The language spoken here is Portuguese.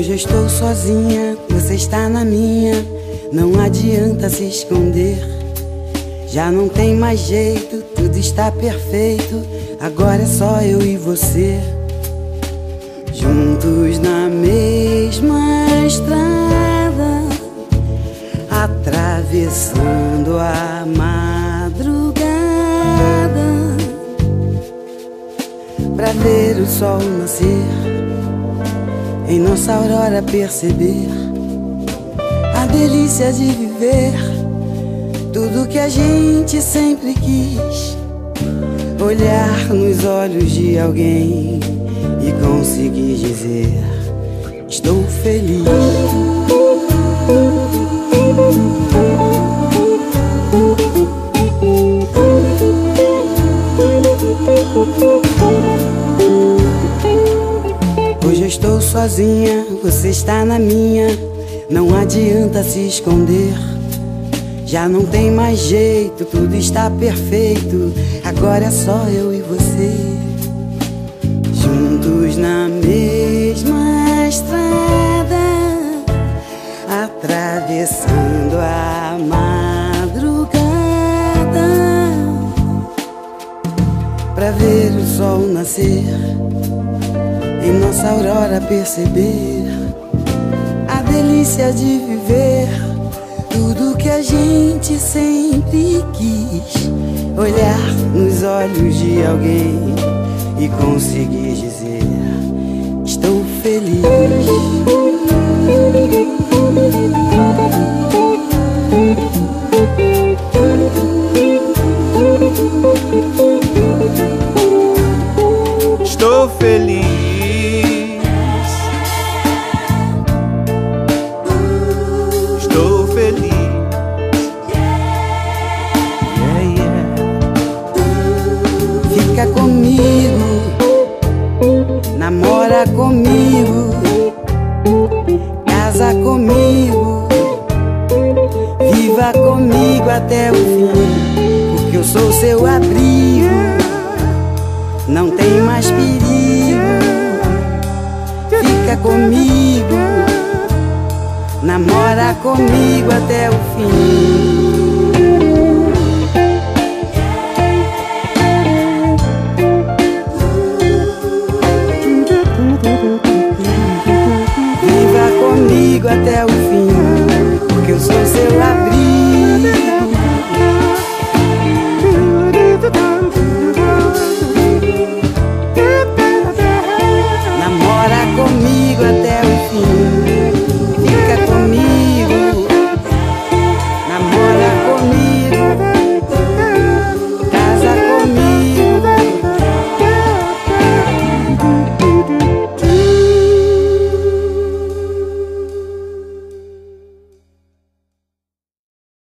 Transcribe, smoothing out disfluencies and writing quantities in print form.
Hoje eu estou sozinha, você está na minha. Não adianta se esconder. Já não tem mais jeito, tudo está perfeito. Agora é só eu e você, juntos na mesma estrada, atravessando a madrugada, pra ver o sol nascer, em nossa aurora perceber a delícia de viver tudo que a gente sempre quis. Olhar nos olhos de alguém e conseguir dizer: estou feliz. Hoje eu estou sozinha, você está na minha. Não adianta se esconder. Já não tem mais jeito, tudo está perfeito. Agora é só eu e você, juntos na mesma estrada, atravessando a madrugada, pra ver o sol nascer, em nossa aurora perceber a delícia de viver tudo que a gente sempre quis. Olhar nos olhos de alguém e conseguir dizer: estou feliz. Estou feliz. Estou feliz. Fica comigo, namora comigo, casa comigo, viva comigo até o fim, porque eu sou seu abrigo, não tem mais perigo. Fica comigo, namora comigo até o fim. Viva comigo até o